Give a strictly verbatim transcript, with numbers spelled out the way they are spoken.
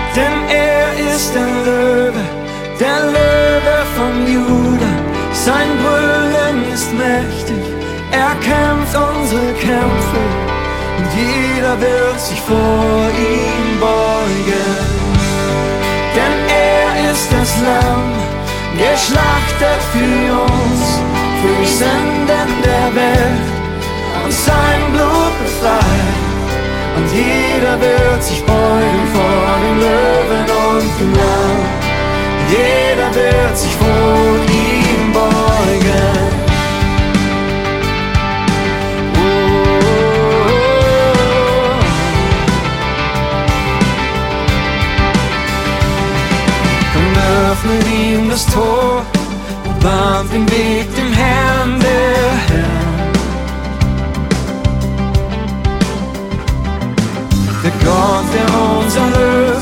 Denn er ist der Löwe, der Löwe vom Juda. Sein Brüllen ist mächtig, er kämpft unsere Kämpfe und jeder wird sich vor ihm beugen. Denn er ist das Lamm, geschlachtet für uns, für die Sünden der Welt, und sein Blut befreit. Und jeder wird sich beugen vor dem Löwen und dem Lamm. Jeder wird sich vor ihm beugen. Öffnet ihm das Tor und bahnt den Weg dem Herrn der Herren. Der Gott, der uns erlöst,